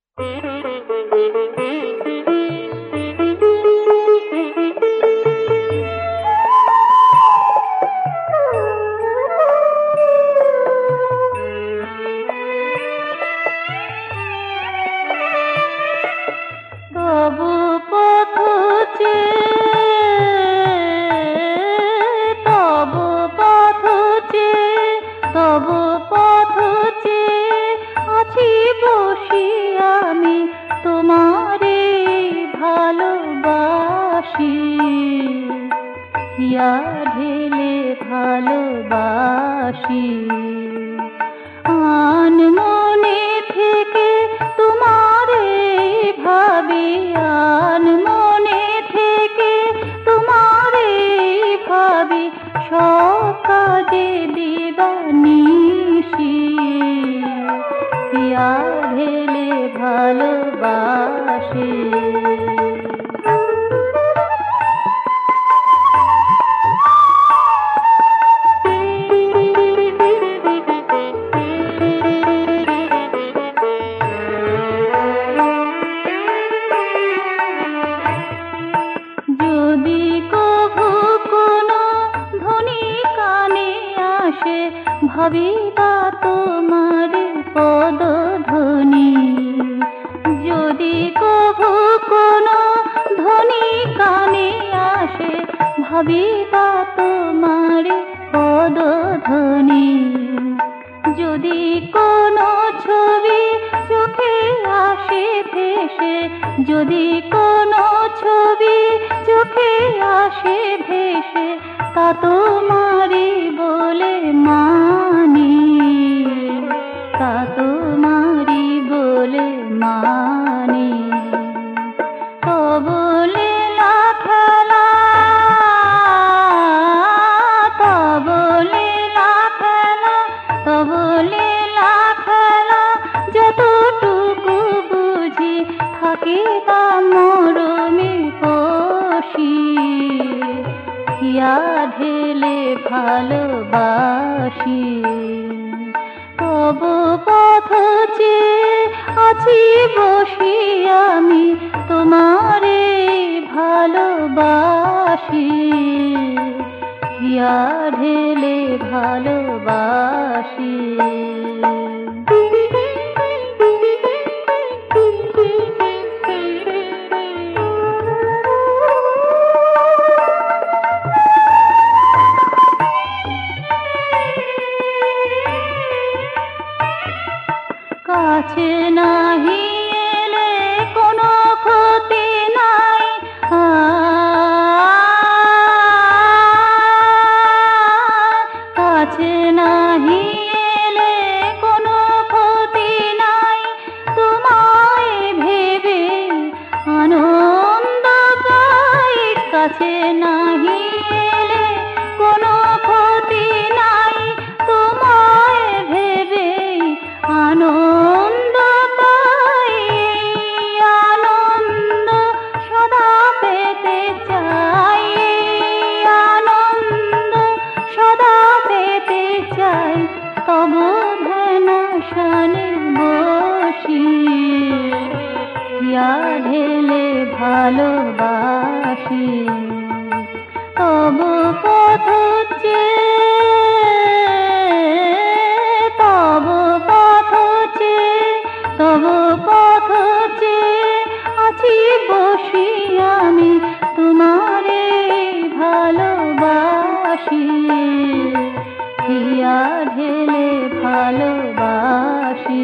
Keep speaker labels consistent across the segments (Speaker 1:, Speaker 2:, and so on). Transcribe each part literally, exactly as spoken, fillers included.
Speaker 1: হিয়া ঢেলে ভালোবাসি আনমনে থেকে তোমারে ভাবি আনমনে থেকে তোমারে ভাবি সব কাজে দিবানিশি হিয়া ঢেলে ভালোবাসি যদি কভু কোনো ধ্বনি কানে আসে ভাবিবা তোমার পদধ্বনি যদি কভু কোনো ধ্বনি কানে আসে ভাবিবা তোমার পদধ্বনি যদি কোনো ছবি চোখে আসে ভেসে যদি কোনো ছবি চোখে আসে ভেসে তা তোমারি বলে মানি তা তোমারি বলে মানি তবলে না খেলা তবলে না খেলা তবলে না খেলা যতটুকু বুঝি থাকি তা মরমে পশি হিয়া ঢেলে ভালোবাসি তব পথ চেয়ে আছি বসি আমি তোমারে ভালোবাসি হিয়া ঢেলে ভালোবাসি কাছে নাহি এলে কোনো ক্ষতি নাই কাছে নাহি এলে কোনো ক্ষতি নাই তোমায় ভেবে আনন্দ পাই কাছে নাহি এলে কোনো ক্ষতি নাই তোমায় ভেবে আনন্দ পাই আনন্দ সদা পেতে চাই আনন্দ সদা পেতে চাই তব ধ্যান শানে বসি হিয়া ঢেলে ভালোবাসি তব পথ তব পথ তব পথ চেয়ে আছি বসি আমি তোমারে ভালোবাসি হিয়া ঢেলে ভালোবাসি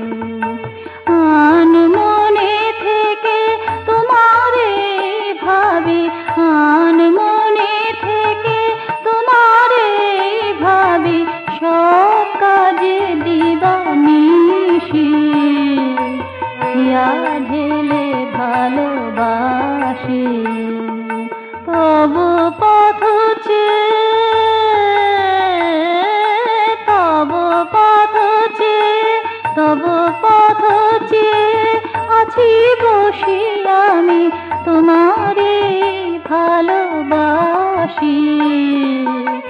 Speaker 1: আনমনে থেকে তোমারে ভাবি আনমনে থেকে তোমারে ভাবি সব কাজে দিবানিশি হিয়া ঢেলে ভালোবাসি তব পথ তব পথ তব পথ আছি বসি আমি তোমারে ভালোবাসি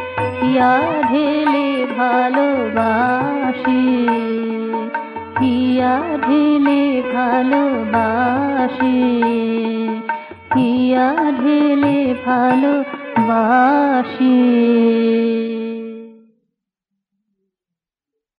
Speaker 1: হিয়া ঢেলে ভালোবাসি। হিয়া ঢেলে ভালোবাসি, হিয়া ঢেলে ভালোবাসি।